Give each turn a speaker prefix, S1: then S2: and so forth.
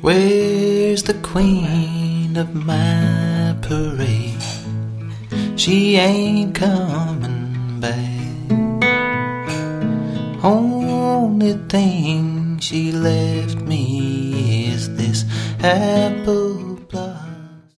S1: Where's the queen of my parade? She ain't coming back. Only thing she left me is this apple